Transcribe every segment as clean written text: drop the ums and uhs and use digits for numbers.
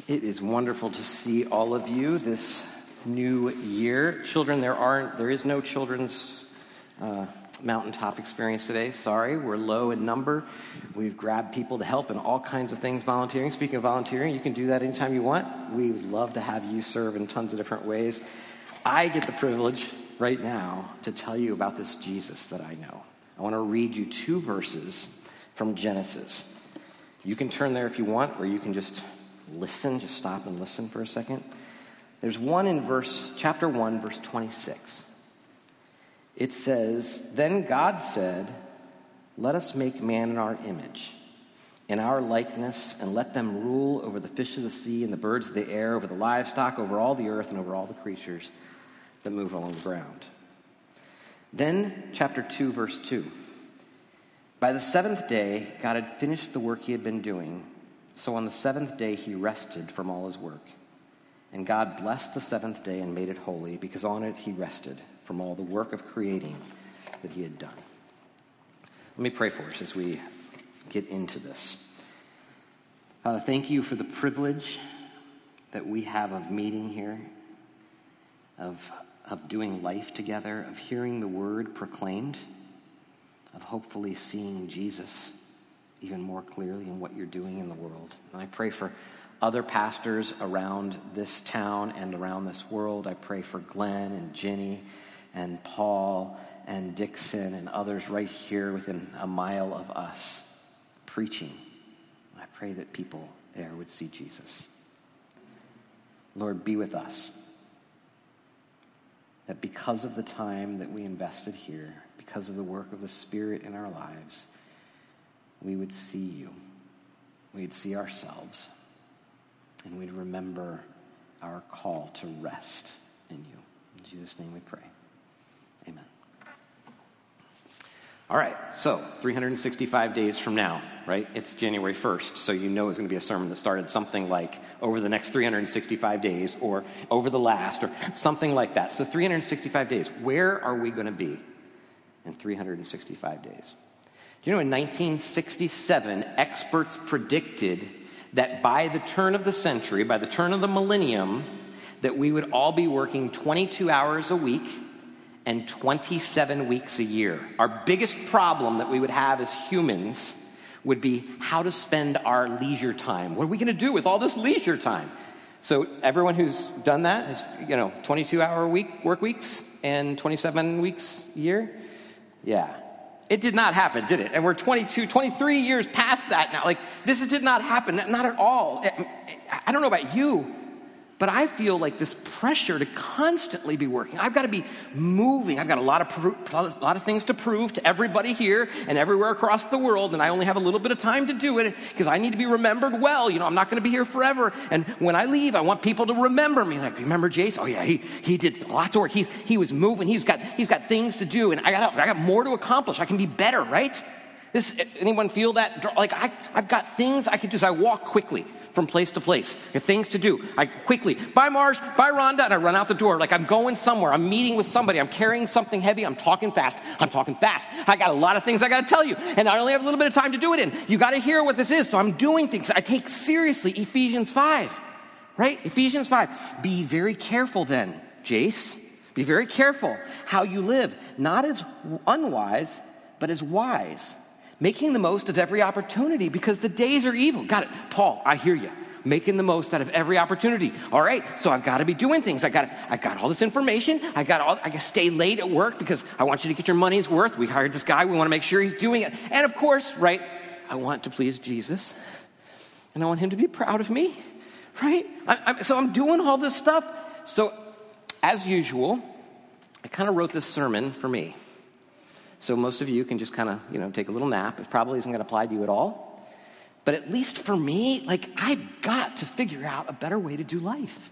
It is wonderful to see all of you this new year. Children, there is no children's mountaintop experience today. Sorry, we're low in number. We've grabbed people to help in all kinds of things volunteering. Speaking of volunteering, you can do that anytime you want. We would love to have you serve in tons of different ways. I get the privilege right now to tell you about this Jesus that I know. I want to read you 2 verses from Genesis. You can turn there if you want, or you can just listen, just stop and listen for a second. There's one in chapter 1, verse 26. It says, "Then God said, 'Let us make man in our image, in our likeness, and let them rule over the fish of the sea and the birds of the air, over the livestock, over all the earth, and over all the creatures that move along the ground.'" Then, chapter 2, verse 2. "By the 7th day, God had finished the work he had been doing. So on the 7th day, he rested from all his work. And God blessed the 7th day and made it holy, because on it he rested from all the work of creating that he had done." Let me pray for us as we get into this. Father, thank you for the privilege that we have of meeting here, of doing life together, of hearing the word proclaimed, of hopefully seeing Jesus even more clearly in what you're doing in the world. And I pray for other pastors around this town and around this world. I pray for Glenn and Jenny and Paul and Dixon and others right here within a mile of us preaching. I pray that people there would see Jesus. Lord, be with us. That because of the time that we invested here, because of the work of the Spirit in our lives, we would see you. We'd see ourselves. And we'd remember our call to rest in you. In Jesus' name we pray. Amen. All right, so 365 days from now, right? It's January 1st, so you know it's going to be a sermon that started something like over the next 365 days or over the last or something like that. So 365 days. Where are we going to be in 365 days? Do you know in 1967, experts predicted that by the turn of the century, by the turn of the millennium, that we would all be working 22 hours a week and 27 weeks a year. Our biggest problem that we would have as humans would be how to spend our leisure time. What are we going to do with all this leisure time? So everyone who's done that has, 22-hour work weeks and 27 weeks a year? Yeah. It did not happen, did it? And we're 22, 23 years past that now. This did not happen, not at all. I don't know about you, but I feel like this pressure to constantly be working. I've got to be moving. I've got a lot of things to prove to everybody here and everywhere across the world, and I only have a little bit of time to do it because I need to be remembered well. I'm not going to be here forever. And when I leave, I want people to remember me. Like, remember Jace? Oh yeah, he did lots of work. He was moving. He's got things to do, and I got more to accomplish. I can be better, right? Anyone feel that? I've got things I can do. So I walk quickly from place to place. I have things to do. I quickly, bye Marge, bye Rhonda, and I run out the door. I'm going somewhere. I'm meeting with somebody. I'm carrying something heavy. I'm talking fast. I got a lot of things I got to tell you, and I only have a little bit of time to do it in. You got to hear what this is, so I'm doing things. I take seriously Ephesians 5, right? Ephesians 5. Be very careful then, Jace. Be very careful how you live, not as unwise, but as wise, making the most of every opportunity because the days are evil. Got it. Paul, I hear you. Making the most out of every opportunity. All right, so I've got to be doing things. I got all this information. I got to stay late at work because I want you to get your money's worth. We hired this guy. We want to make sure he's doing it. And of course, right, I want to please Jesus. And I want him to be proud of me, right? So I'm doing all this stuff. So as usual, I kind of wrote this sermon for me. So most of you can just kind of, take a little nap. It probably isn't going to apply to you at all. But at least for me, I've got to figure out a better way to do life.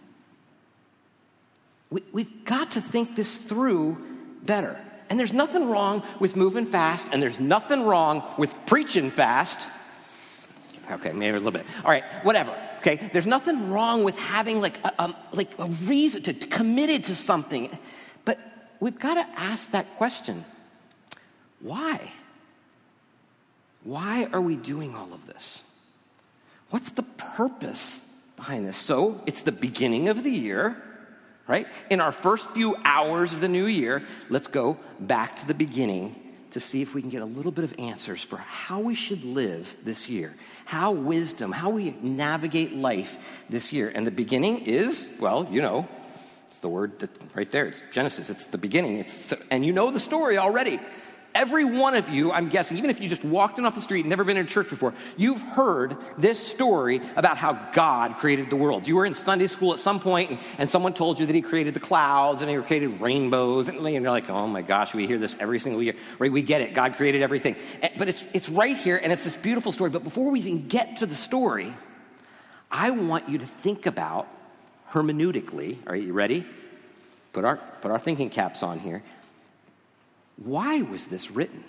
We've got to think this through better. And there's nothing wrong with moving fast, and there's nothing wrong with preaching fast. Okay, maybe a little bit. All right, whatever. Okay, there's nothing wrong with having a reason to committed to something. But we've got to ask that question. Why? Why are we doing all of this? What's the purpose behind this. So it's the beginning of the year, right? In our first few hours of the new year, let's go back to the beginning to see if we can get a little bit of answers for how we should live this year, how we navigate life this year. And the beginning is, well, it's the word that right there. It's Genesis. It's the beginning. And you know the story already. Every one of you, I'm guessing, even if you just walked in off the street and never been in church before, you've heard this story about how God created the world. You were in Sunday school at some point, and someone told you that he created the clouds, and he created rainbows, and you're like, oh my gosh, we hear this every single year. Right? We get it. God created everything. But it's right here, and it's this beautiful story. But before we even get to the story, I want you to think about hermeneutically. Are you ready? Put our thinking caps on here. Why was this written?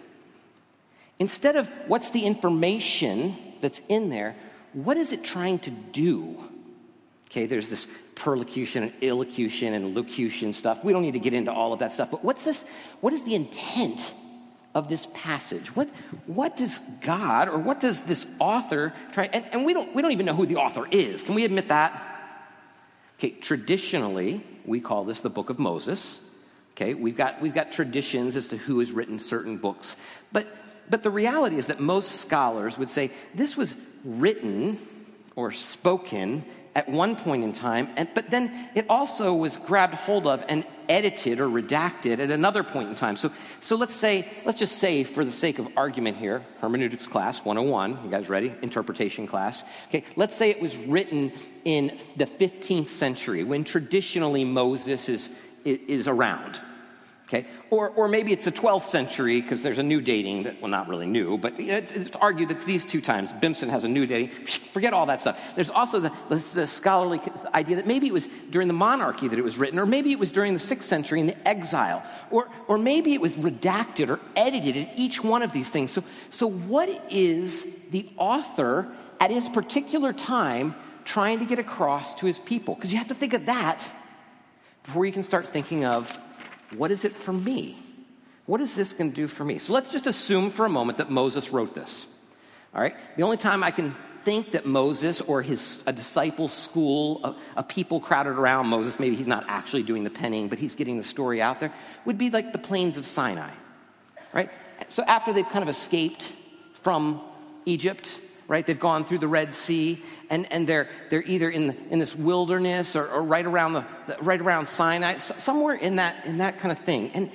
Instead of what's the information that's in there, what is it trying to do? Okay, there's this perlocution and illocution and locution stuff. We don't need to get into all of that stuff. But what is the intent of this passage? What does God, or what does this author try? And we don't even know who the author is. Can we admit that? Okay, traditionally, we call this the book of Moses. Okay, we've got traditions as to who has written certain books. But the reality is that most scholars would say this was written or spoken at one point in time, but then it also was grabbed hold of and edited or redacted at another point in time. So let's just say, for the sake of argument here, hermeneutics class 101, you guys ready? Interpretation class. Okay, let's say it was written in the 15th century, when traditionally Moses is around. Okay, or maybe it's the 12th century, because there's a new dating that, well, not really new, but it's argued that these two times, Bimson has a new dating. Forget all that stuff. There's also the scholarly idea that maybe it was during the monarchy that it was written, or maybe it was during the 6th century in the exile, or maybe it was redacted or edited at each one of these things. So what is the author at his particular time trying to get across to his people? Because you have to think of that before you can start thinking of, what is it for me? What is this going to do for me? So let's just assume for a moment that Moses wrote this. All right? The only time I can think that Moses or a disciple school, a people crowded around Moses, maybe he's not actually doing the penning, but he's getting the story out there, would be like the plains of Sinai. Right? So after they've kind of escaped from Egypt, right? They've gone through the Red Sea, and they're either in this wilderness or right around Sinai, somewhere in that kind of thing. And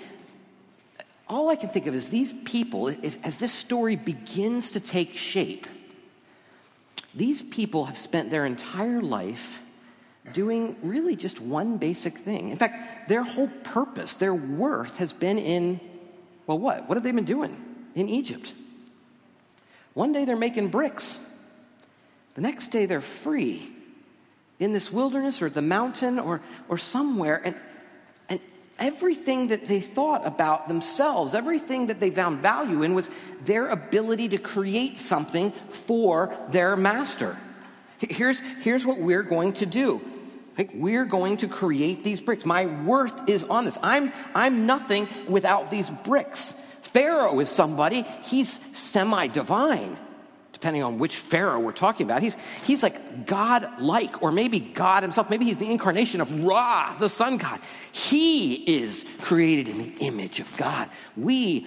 all I can think of is these people, as this story begins to take shape, these people have spent their entire life doing really just one basic thing. In fact, their whole purpose, their worth has been in, well, what? What have they been doing in Egypt? One day they're making bricks. The next day they're free in this wilderness or the mountain or somewhere. And everything that they thought about themselves, everything that they found value in was their ability to create something for their master. Here's what we're going to do. We're going to create these bricks. My worth is on this. I'm nothing without these bricks. Pharaoh is somebody, he's semi-divine, depending on which Pharaoh we're talking about. He's like God-like, or maybe God himself. Maybe he's the incarnation of Ra, the sun god. He is created in the image of God. We're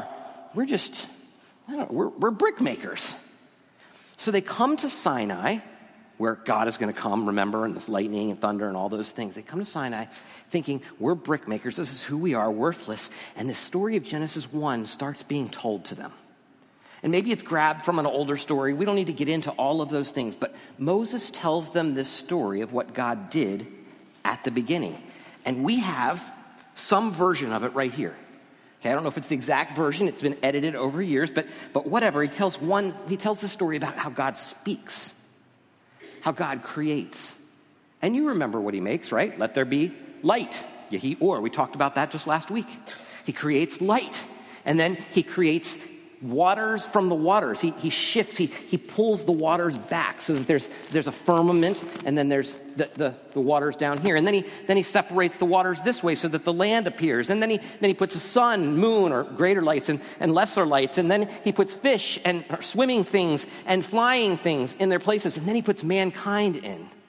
brick makers. So they come to Sinai, where God is going to come, remember, and this lightning and thunder and all those things. They come to Sinai thinking, we're brick makers, this is who we are, worthless. And the story of Genesis 1 starts being told to them. And maybe it's grabbed from an older story. We don't need to get into all of those things. But Moses tells them this story of what God did at the beginning. And we have some version of it right here. Okay, I don't know if it's the exact version. It's been edited over years. But whatever, he tells the story about how God speaks, how God creates. And you remember what he makes, right? Let there be light. Yehi or. We talked about that just last week. He creates light. And then he creates waters from the waters. He shifts, he pulls the waters back so that there's a firmament, and then there's the waters down here. And then he separates the waters this way so that the land appears. And then he puts a sun, moon, or greater lights and lesser lights. And then he puts fish and swimming things and flying things in their places. And then he puts mankind in.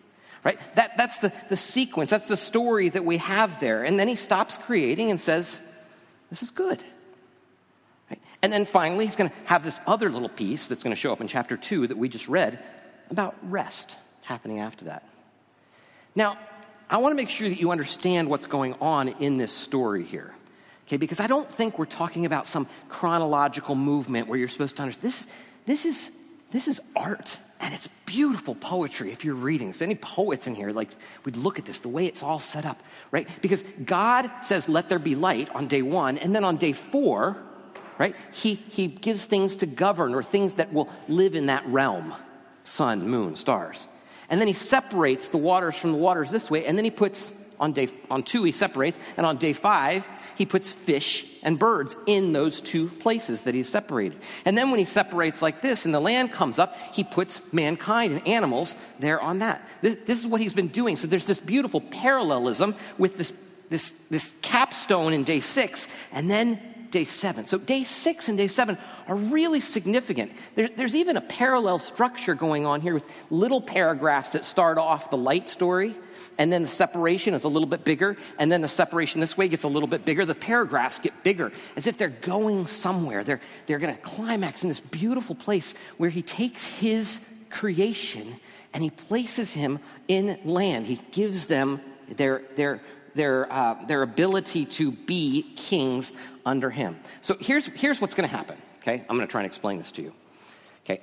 right? That's the sequence. That's the story that we have there. And then he stops creating and says, this is good. Right? And then finally, he's going to have this other little piece that's going to show up in chapter 2 that we just read about rest happening after that. Now, I want to make sure that you understand what's going on in this story here. Okay, because I don't think we're talking about some chronological movement where you're supposed to understand. This is art, and it's beautiful poetry if you're reading. Is there any poets in here? Like, we'd look at this, the way it's all set up, right? Because God says, let there be light on day 1, and then on day 4, right, he gives things to govern, or things that will live in that realm. Sun, moon, stars. And then he separates the waters from the waters this way, and then he puts, on 2 he separates, and on day 5, he puts fish and birds in those 2 places that he's separated. And then when he separates like this and the land comes up, he puts mankind and animals there on that. This is what he's been doing. So there's this beautiful parallelism with this capstone in day 6 and then day 7. So day 6 and day 7 are really significant. There's even a parallel structure going on here with little paragraphs that start off the light story, and then the separation is a little bit bigger, and then the separation this way gets a little bit bigger. The paragraphs get bigger, as if they're going somewhere. They're going to climax in this beautiful place where he takes his creation and he places him in land. He gives them their ability to be kings under him. So here's what's going to happen, okay? I'm going to try and explain this to you, okay?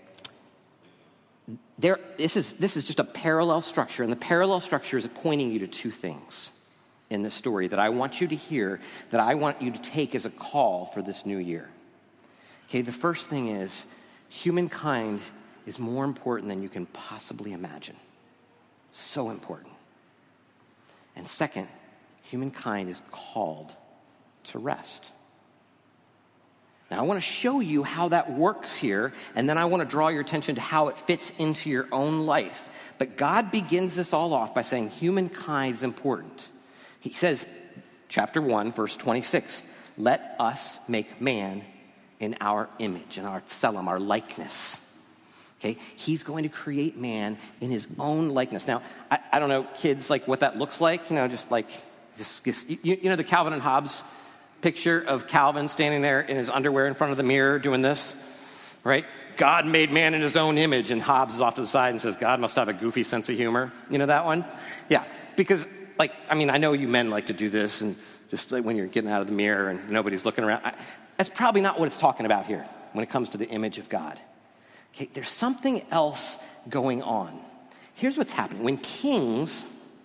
This is just a parallel structure, and the parallel structure is pointing you to 2 things in this story that I want you to hear, that I want you to take as a call for this new year. Okay, the first thing is humankind is more important than you can possibly imagine. So important. And second, humankind is called to rest. Now, I want to show you how that works here, and then I want to draw your attention to how it fits into your own life. But God begins this all off by saying humankind is important. He says, chapter 1, verse 26, let us make man in our image, in our tselem, our likeness. Okay, he's going to create man in his own likeness. Now, I don't know, kids, like what that looks like. You know, just you know the Calvin and Hobbes picture of Calvin standing there in his underwear in front of the mirror doing this, right? God made man in his own image, and Hobbes is off to the side and says, God must have a goofy sense of humor. You know that one? Yeah, because, I know you men like to do this, and just like when you're getting out of the mirror and nobody's looking around. That's probably not what it's talking about here when it comes to the image of God. Okay, there's something else going on. Here's what's happening. When kings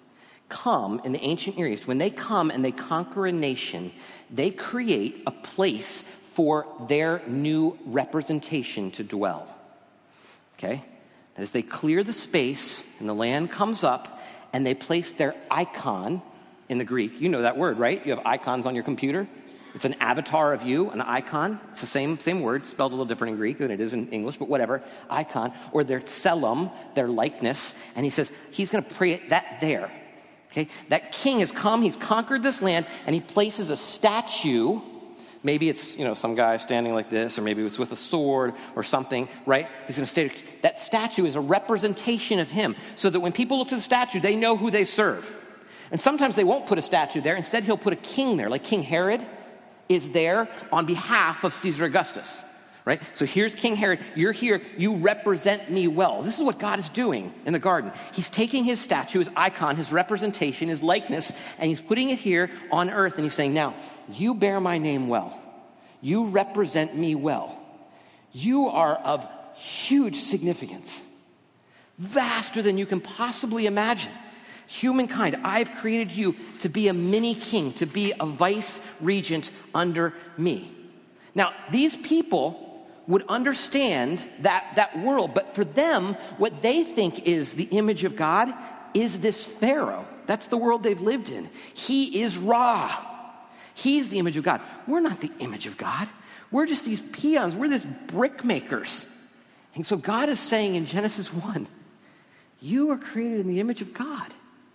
come in the ancient Near East, when they come and they conquer a nation, they create a place for their new representation to dwell. Okay? That is, they clear the space and the land comes up and they place their icon in the Greek. You know that word, right? You have icons on your computer. It's an avatar of you, an icon. It's the same word, spelled a little different in Greek than it is in English, but whatever. Icon, or their tselem, their likeness. And he says he's going to create that there. Okay, that king has come, he's conquered this land, and he places a statue. Maybe it's, some guy standing like this, or maybe it's with a sword or something, right? He's going to state that statue is a representation of him, so that when people look to the statue, they know who they serve. And sometimes they won't put a statue there. Instead, he'll put a king there, like King Herod is there on behalf of Caesar Augustus. Right? So here's King Herod. You're here. You represent me well. This is what God is doing in the garden. He's taking his statue, his icon, his representation, his likeness, and he's putting it here on earth. And he's saying, now, you bear my name well. You represent me well. You are of huge significance, vaster than you can possibly imagine. Humankind, I've created you to be a mini king, to be a vice regent under me. Now, these people would understand that world. But for them, what they think is the image of God is this Pharaoh. That's the world they've lived in. He is Ra. He's the image of God. We're not the image of God. We're just these peons. We're these brick makers. And so God is saying in Genesis 1, you are created in the image of God.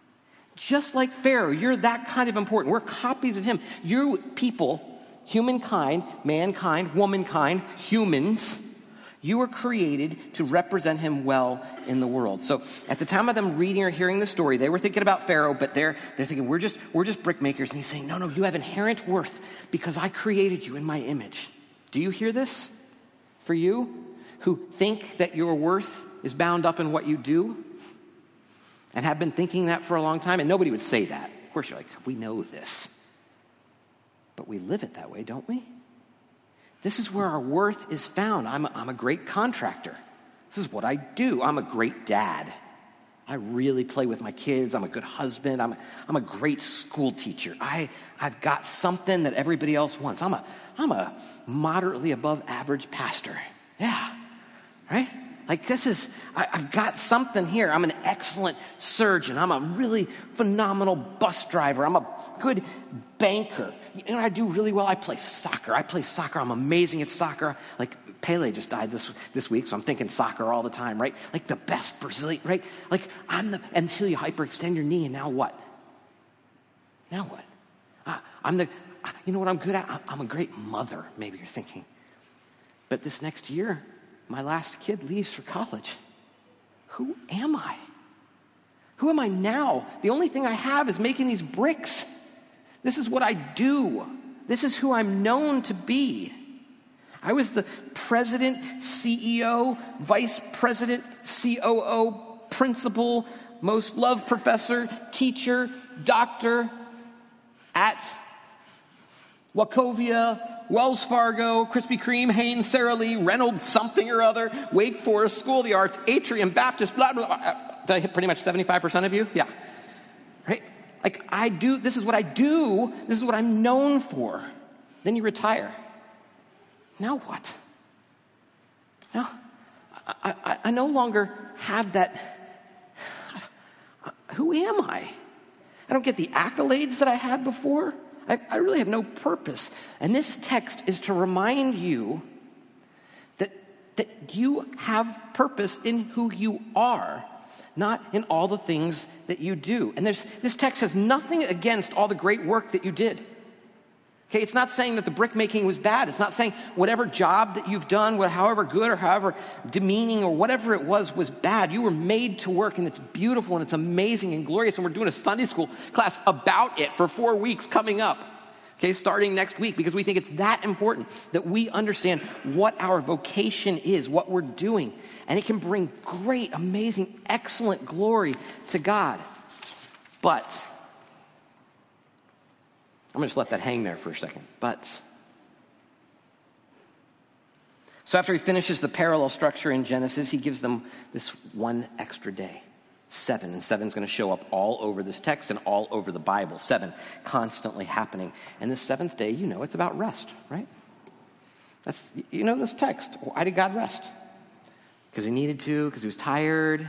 Just like Pharaoh, you're that kind of important. We're copies of him. You people, humankind, mankind, womankind, humans, You were created to represent him well in the world. So at the time of them reading or hearing the story, they were thinking about Pharaoh, but they're thinking, we're just brick makers. And he's saying, no, you have inherent worth because I created you in my image. Do you hear this? For you who think that your worth is bound up in what you do and have been thinking that for a long time, and nobody would say that. Of course, you're like, we know this. But we live it that way, don't we? This is where our worth is found. I'm a great contractor. This is what I do. I'm a great dad. I really play with my kids. I'm a good husband. I'm a great school teacher. I've got something that everybody else wants. I'm a moderately above average pastor. Yeah, right? Like I've got something here. I'm an excellent surgeon. I'm a really phenomenal bus driver. I'm a good banker. You know what I do really well? I play soccer. I'm amazing at soccer. Like Pele just died this week, so I'm thinking soccer all the time, right? Like the best Brazilian, right? Like until you hyperextend your knee, and now what? Now what? You know what I'm good at? I'm a great mother, maybe you're thinking. But this next year, my last kid leaves for college. Who am I? Who am I now? The only thing I have is making these bricks. This is what I do. This is who I'm known to be. I was the president, CEO, vice president, COO, principal, most loved professor, teacher, doctor at Wachovia, Wells Fargo, Krispy Kreme, Hanes, Sara Lee, Reynolds something or other, Wake Forest, School of the Arts, Atrium, Baptist, blah, blah, blah. Did I hit pretty much 75% of you? Yeah. Right? Like this is what I do. This is what I'm known for. Then you retire. Now what? Now, I no longer have that. Who am I? I don't get the accolades that I had before. I really have no purpose. And this text is to remind you that you have purpose in who you are, not in all the things that you do. And this text has nothing against all the great work that you did. Okay, it's not saying that the brick making was bad. It's not saying whatever job that you've done, however good or however demeaning or whatever it was bad. You were made to work, and it's beautiful and it's amazing and glorious. And we're doing a Sunday school class about it for 4 weeks coming up. Okay, starting next week, because we think it's that important that we understand what our vocation is, what we're doing. And it can bring great, amazing, excellent glory to God. But I'm going to just let that hang there for a second. So after he finishes the parallel structure in Genesis, he gives them this one extra day, 7. And 7's going to show up all over this text and all over the Bible. 7 constantly happening. And the seventh day, it's about rest, right? That's, this text. Why did God rest? Because he needed to, because he was tired.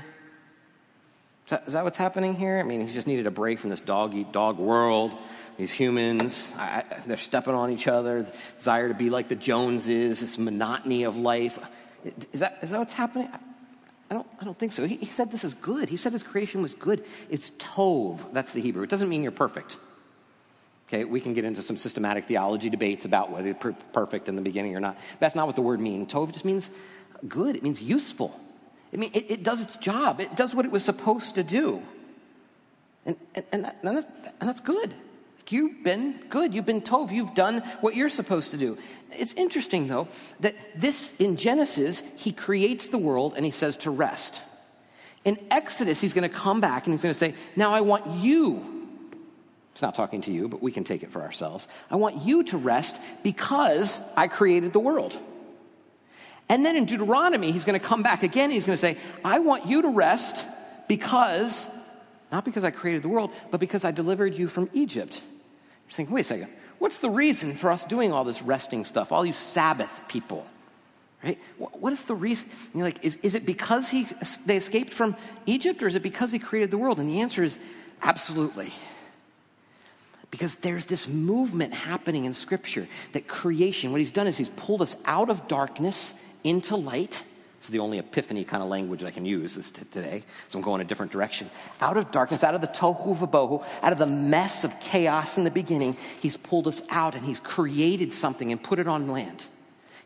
Is that what's happening here? I mean, he just needed a break from this dog-eat-dog world. These humans, they're stepping on each other, the desire to be like the Joneses, this monotony of life. Is that what's happening? I don't think so. He said this is good. He said his creation was good. It's tov. That's the Hebrew. It doesn't mean you're perfect. Okay, we can get into some systematic theology debates about whether you're perfect in the beginning or not. That's not what the word means. Tov just means good. It means useful. It does its job. It does what it was supposed to do. And that's good. You've been good. You've been tov. You've done what you're supposed to do. It's interesting, though, that this, in Genesis, he creates the world and he says to rest. In Exodus, he's going to come back and he's going to say, now I want you. It's not talking to you, but we can take it for ourselves. I want you to rest because I created the world. And then in Deuteronomy, he's going to come back again. He's going to say, I want you to rest because, not because I created the world, but because I delivered you from Egypt. You're thinking, wait a second, what's the reason for us doing all this resting stuff, all you Sabbath people, right? What is the reason? You're like, is it because they escaped from Egypt, or is it because he created the world? And the answer is absolutely. Because there's this movement happening in Scripture that creation, what he's done is he's pulled us out of darkness into light. It's the only epiphany kind of language I can use today, so I'm going a different direction. Out of darkness, out of the tohu vabohu, out of the mess of chaos in the beginning, he's pulled us out and he's created something and put it on land.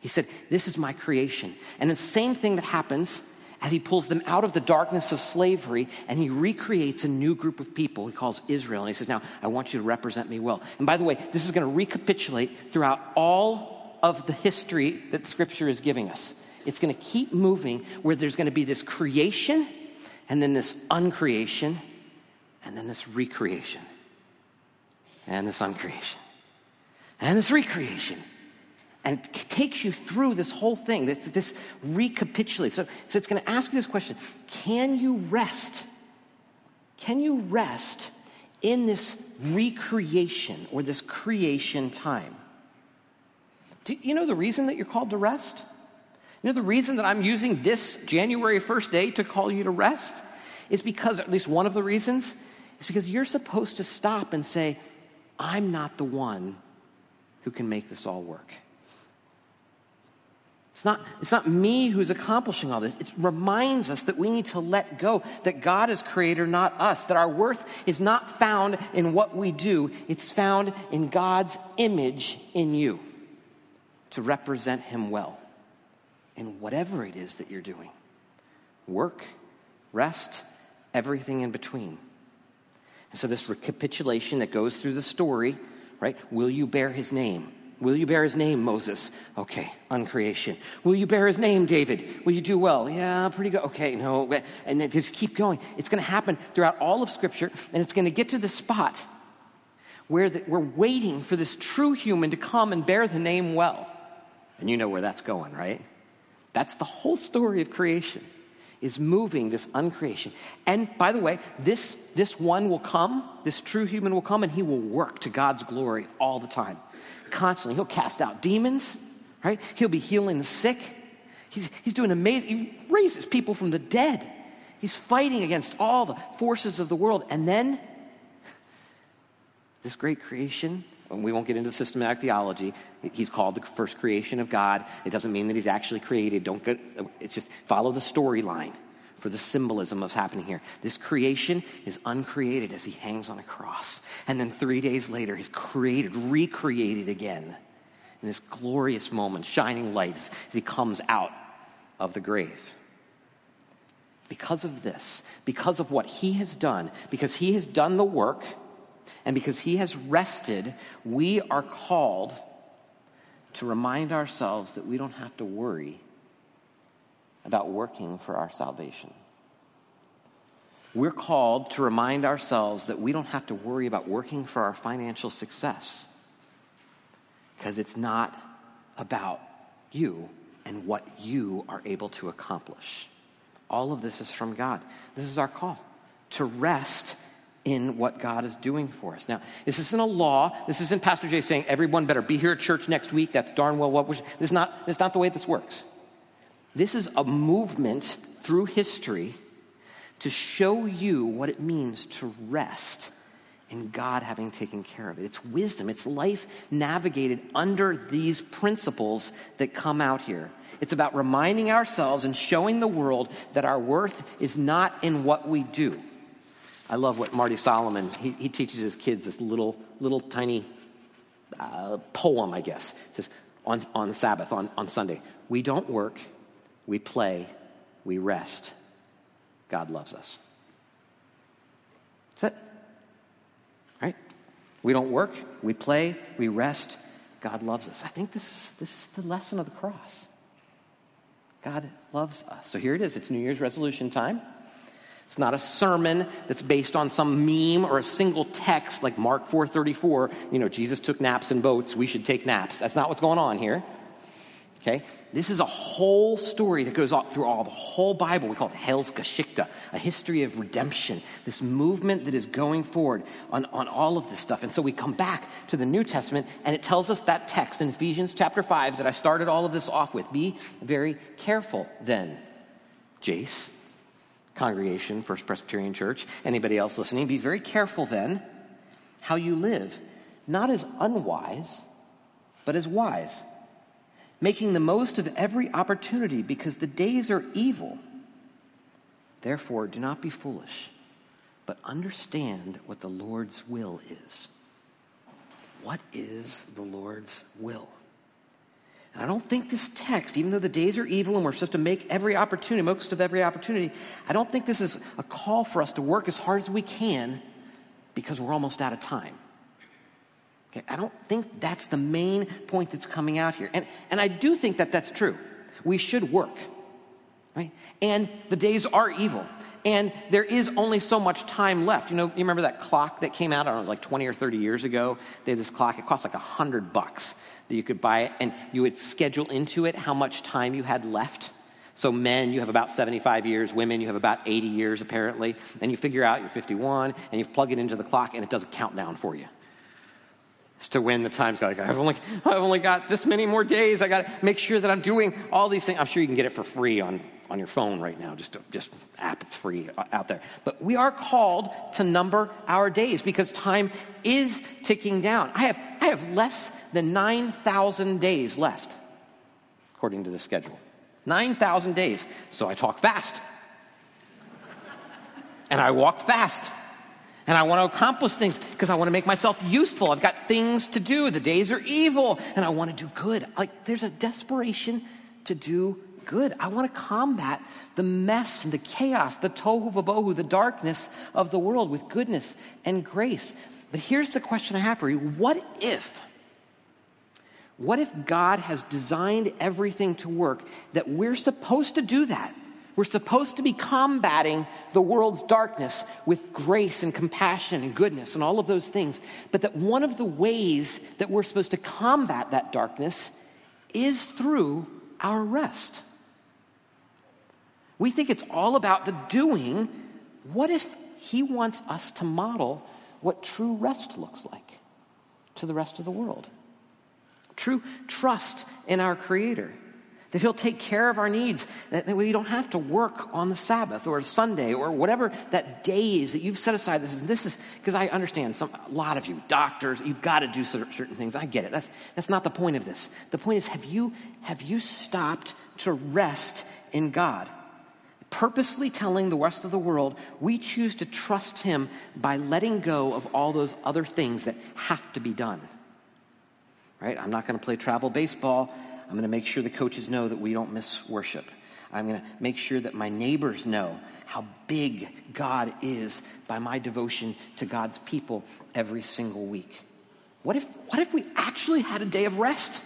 He said, this is my creation. And the same thing that happens as he pulls them out of the darkness of slavery and he recreates a new group of people he calls Israel. And he says, now, I want you to represent me well. And by the way, this is going to recapitulate throughout all of the history that Scripture is giving us. It's going to keep moving where there's going to be this creation and then this uncreation and then this recreation and this uncreation and this recreation. And it takes you through this whole thing, this recapitulates. So it's going to ask you this question: can you rest? Can you rest in this recreation or this creation time? Do you know the reason that you're called to rest? You know the reason that I'm using this January 1st day to call you to rest is because, at least one of the reasons, is because you're supposed to stop and say, I'm not the one who can make this all work. It's not me who's accomplishing all this. It reminds us that we need to let go, that God is creator, not us, that our worth is not found in what we do. It's found in God's image in you to represent him well in whatever it is that you're doing. Work, rest, everything in between. And so this recapitulation that goes through the story, right? Will you bear his name? Will you bear his name, Moses? Okay, uncreation. Will you bear his name, David? Will you do well? Yeah, pretty good. Okay, no. And then just keep going. It's going to happen throughout all of Scripture, and it's going to get to the spot where we're waiting for this true human to come and bear the name well. And you know where that's going, right? That's the whole story of creation, is moving this uncreation. And by the way, this one will come, this true human will come, and he will work to God's glory all the time. Constantly. He'll cast out demons, right? He'll be healing the sick. He's doing amazing. He raises people from the dead. He's fighting against all the forces of the world. And then this great creation, and we won't get into systematic theology, he's called the first creation of God. It doesn't mean that he's actually created. It's just follow the storyline for the symbolism of happening here. This creation is uncreated as he hangs on a cross. And then 3 days later, he's recreated again in this glorious moment, shining light as he comes out of the grave. Because of this, because of what he has done, because he has done the work, and because he has rested, we are called to remind ourselves that we don't have to worry about working for our salvation. We're called to remind ourselves that we don't have to worry about working for our financial success, because it's not about you and what you are able to accomplish. All of this is from God. This is our call, to rest in what God is doing for us. Now, this isn't a law. This isn't Pastor Jay saying everyone better be here at church next week. That's darn well what this is not the way this works. This is a movement through history to show you what it means to rest in God having taken care of it. It's wisdom. It's life navigated under these principles that come out here. It's about reminding ourselves and showing the world that our worth is not in what we do. I love what Marty Solomon, he teaches his kids this little tiny poem, I guess. It says, on the Sabbath, on Sunday, we don't work, we play, we rest. God loves us. That's it. Right? We don't work, we play, we rest. God loves us. I think this is the lesson of the cross. God loves us. So here it is. It's New Year's resolution time. It's not a sermon that's based on some meme or a single text like Mark 4:34. Jesus took naps in boats. We should take naps. That's not what's going on here. Okay? This is a whole story that goes through the whole Bible. We call it Heilsgeschichte, a history of redemption, this movement that is going forward on all of this stuff. And so we come back to the New Testament, and it tells us that text in Ephesians chapter 5 that I started all of this off with. Be very careful then, Jace, congregation, First Presbyterian Church, anybody else listening, be very careful then how you live, not as unwise, but as wise, making the most of every opportunity because the days are evil. Therefore, do not be foolish, but understand what the Lord's will is. What is the Lord's will? And I don't think this text, even though the days are evil and we're supposed to make most of every opportunity, I don't think this is a call for us to work as hard as we can because we're almost out of time. Okay, I don't think that's the main point that's coming out here. And I do think that that's true. We should work, right? And the days are evil. And there is only so much time left. You remember that clock that came out, I don't know, it was like 20 or 30 years ago? They had this clock, it cost like $100 that you could buy it, and you would schedule into it how much time you had left. So men, you have about 75 years. Women, you have about 80 years, apparently. And you figure out you're 51, and you plug it into the clock, and it does a countdown for you. It's to when the time's got, like, I've only got this many more days. I got to make sure that I'm doing all these things. I'm sure you can get it for free on your phone right now, just app free out there. But we are called to number our days because time is ticking down. I have less than 9,000 days left, according to the schedule. 9,000 days. So I talk fast. And I walk fast. And I want to accomplish things because I want to make myself useful. I've got things to do. The days are evil. And I want to do good. Like, there's a desperation to do good. I want to combat the mess and the chaos, the tohu vabohu, the darkness of the world with goodness and grace. But here's the question I have for you. What if God has designed everything to work that we're supposed to do that? We're supposed to be combating the world's darkness with grace and compassion and goodness and all of those things. But that one of the ways that we're supposed to combat that darkness is through our rest. We think it's all about the doing. What if he wants us to model what true rest looks like to the rest of the world? True trust in our Creator. That he'll take care of our needs. That we don't have to work on the Sabbath or Sunday or whatever that day is that you've set aside. This is because I understand a lot of you, doctors, you've got to do certain things. I get it. That's not the point of this. The point is, have you stopped to rest in God? Purposely telling the rest of the world, we choose to trust him by letting go of all those other things that have to be done. Right? I'm not going to play travel baseball. I'm going to make sure the coaches know that we don't miss worship. I'm going to make sure that my neighbors know how big God is by my devotion to God's people every single week. What if we actually had a day of rest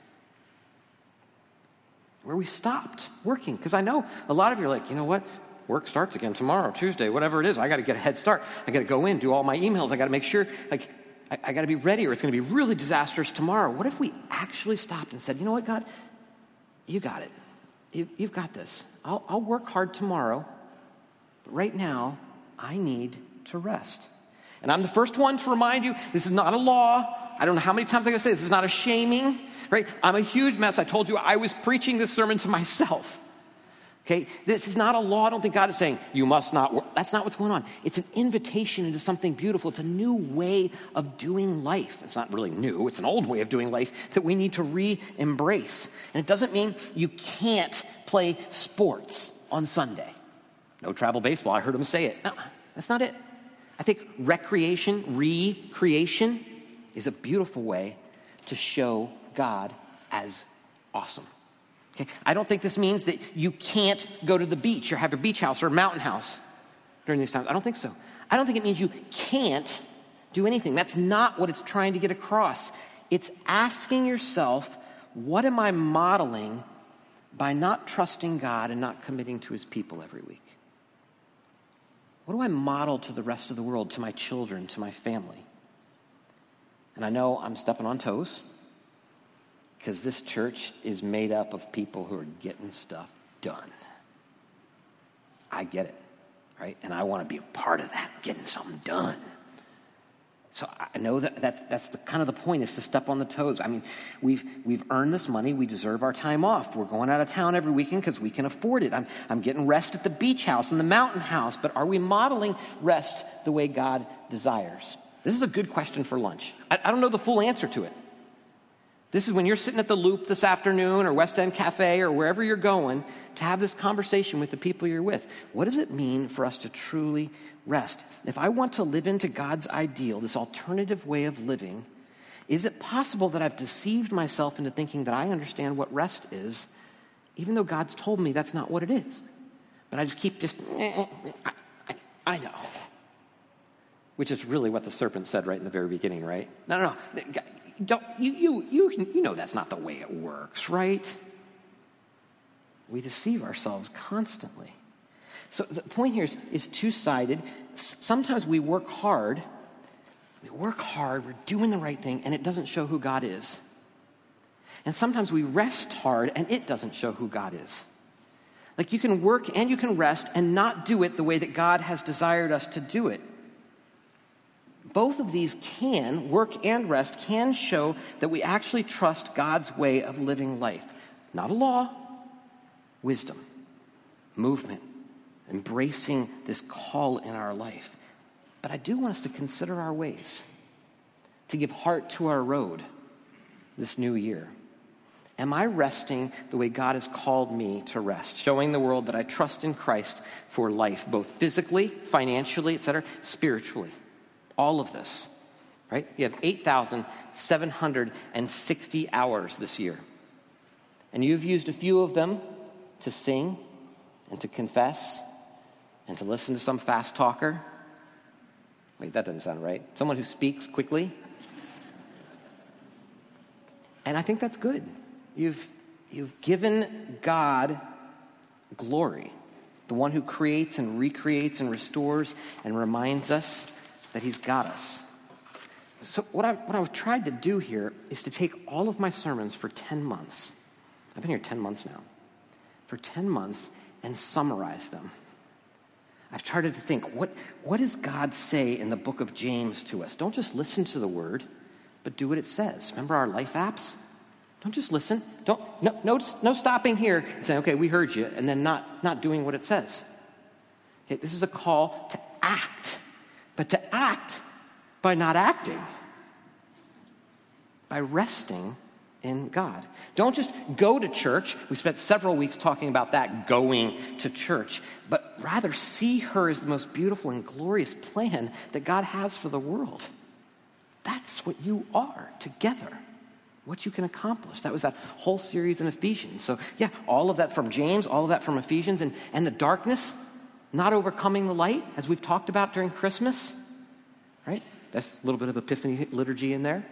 where we stopped working? Because I know a lot of you are like, you know what? Work starts again tomorrow, Tuesday, whatever it is. I got to get a head start. I got to go in, do all my emails. I got to make sure, I got to be ready or it's going to be really disastrous tomorrow. What if we actually stopped and said, you know what, God? You got it. You've got this. I'll work hard tomorrow, but right now, I need to rest. And I'm the first one to remind you, this is not a law. I don't know how many times I got to say this is not a shaming, right? I'm a huge mess. I told you I was preaching this sermon to myself. Okay, this is not a law. I don't think God is saying, you must not work. That's not what's going on. It's an invitation into something beautiful. It's a new way of doing life. It's not really new. It's an old way of doing life that we need to re-embrace. And it doesn't mean you can't play sports on Sunday. No travel baseball. I heard him say it. No, that's not it. I think recreation is a beautiful way to show God as awesome. Okay? I don't think this means that you can't go to the beach or have a beach house or a mountain house during these times. I don't think so. I don't think it means you can't do anything. That's not what it's trying to get across. It's asking yourself, what am I modeling by not trusting God and not committing to his people every week? What do I model to the rest of the world, to my children, to my family? And I know I'm stepping on toes, because this church is made up of people who are getting stuff done. I get it, right? And I want to be a part of that, getting something done. So I know that's the kind of the point, is to step on the toes. I mean, we've earned this money. We deserve our time off. We're going out of town every weekend because we can afford it. I'm getting rest at the beach house and the mountain house. But are we modeling rest the way God desires? This is a good question for lunch. I don't know the full answer to it. This is when you're sitting at the Loop this afternoon or West End Cafe or wherever you're going to have this conversation with the people you're with. What does it mean for us to truly rest? If I want to live into God's ideal, this alternative way of living, Is it possible that I've deceived myself into thinking that I understand what rest is, even though God's told me that's not what it is? But I just keep I know. Which is really what the serpent said right in the very beginning, right? No. Don't, you know that's not the way it works, right? We deceive ourselves constantly. So the point here is two-sided. Sometimes we work hard, we're doing the right thing, and it doesn't show who God is. And sometimes we rest hard, and it doesn't show who God is. Like you can work and you can rest and not do it the way that God has desired us to do it. Both of these work and rest, can show that we actually trust God's way of living life. Not a law, wisdom, movement, embracing this call in our life. But I do want us to consider our ways, to give heart to our road this new year. Am I resting the way God has called me to rest, showing the world that I trust in Christ for life, both physically, financially, etc., spiritually? All of this, right? You have 8,760 hours this year. And you've used a few of them to sing and to confess and to listen to some fast talker. Wait, that doesn't sound right. Someone who speaks quickly. And I think that's good. You've given God glory, the one who creates and recreates and restores and reminds us that he's got us. So what I've tried to do here is to take all of my sermons for 10 months. I've been here 10 months now. For 10 months and summarize them. I've tried to think, what does God say in the book of James to us? Don't just listen to the word, but do what it says. Remember our life apps? Don't just listen. No stopping here and saying, okay, we heard you, and then not doing what it says. Okay, this is a call to act. But to act by not acting, by resting in God. Don't just go to church. We spent several weeks talking about that, going to church, but rather see her as the most beautiful and glorious plan that God has for the world. That's what you are together, what you can accomplish. That was that whole series in Ephesians. So yeah, all of that from James, all of that from Ephesians, and the darkness, not overcoming the light, as we've talked about during Christmas, right? That's a little bit of Epiphany liturgy in there.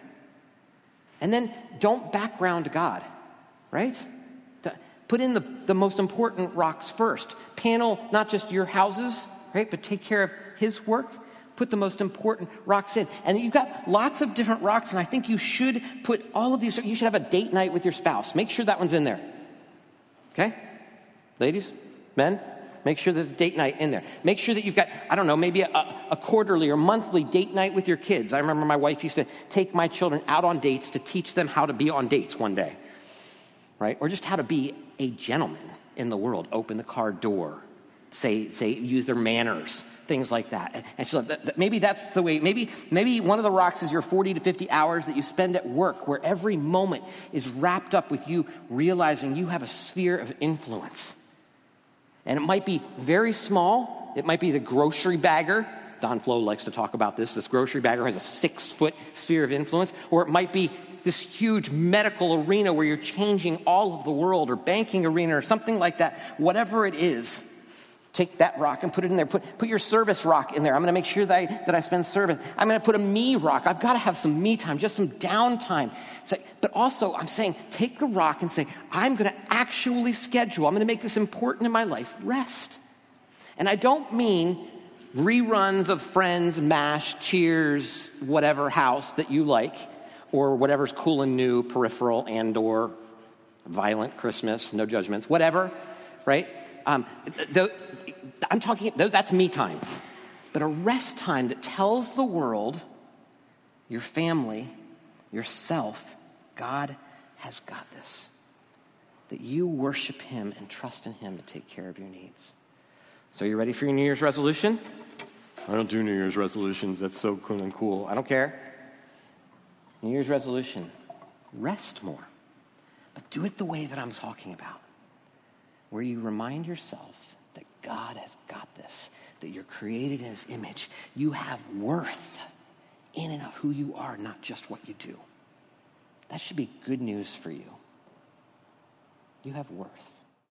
And then don't background God, right? Put in the most important rocks first. Panel not just your houses, right, but take care of his work. Put the most important rocks in. And you've got lots of different rocks, and I think you should put all of these. You should have a date night with your spouse. Make sure that one's in there. Okay? Ladies, men, make sure there's a date night in there. Make sure that you've got, I don't know, maybe a quarterly or monthly date night with your kids. I remember my wife used to take my children out on dates to teach them how to be on dates one day, right? Or just how to be a gentleman in the world. Open the car door. Say, use their manners, things like that. And she's like, maybe that's the way, maybe one of the rocks is your 40 to 50 hours that you spend at work, where every moment is wrapped up with you realizing you have a sphere of influence. And it might be very small. It might be the grocery bagger. Don Flo likes to talk about this. This grocery bagger has a 6-foot sphere of influence. Or it might be this huge medical arena where you're changing all of the world, or banking arena or something like that. Whatever it is, take that rock and put it in there. Put your service rock in there. I'm going to make sure that I spend service. I'm going to put a me rock. I've got to have some me time, just some downtime. But also, I'm saying, take the rock and say, I'm going to actually schedule. I'm going to make this important in my life. Rest. And I don't mean reruns of Friends, MASH, Cheers, whatever house that you like, or whatever's cool and new, Peripheral, and/or Violent Christmas, No Judgments, whatever, right? I'm talking, that's me time. But a rest time that tells the world, your family, yourself, God has got this. That you worship him and trust in him to take care of your needs. So you ready for your New Year's resolution? I don't do New Year's resolutions. That's so cool and cool. I don't care. New Year's resolution, rest more. But do it the way that I'm talking about. Where you remind yourself that God has got this, that you're created in his image. You have worth in and of who you are, not just what you do. That should be good news for you. You have worth.